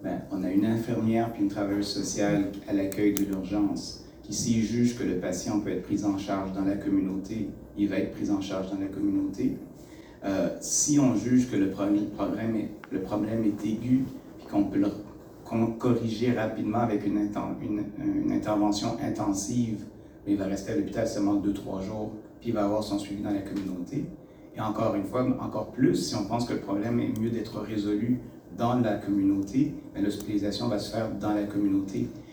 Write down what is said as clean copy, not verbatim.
ben, on a une infirmière puis une travailleuse sociale à l'accueil de l'urgence qui, s'ils jugent que le patient peut être pris en charge dans la communauté, il va être pris en charge dans la communauté. Si on juge que le problème est aigu puis qu'on peut le corriger rapidement avec une intervention intensive, il va rester à l'hôpital seulement 2-3 jours, puis il va avoir son suivi dans la communauté. Et encore une fois, encore plus, si on pense que le problème est mieux d'être résolu dans la communauté, l'hospitalisation va se faire dans la communauté.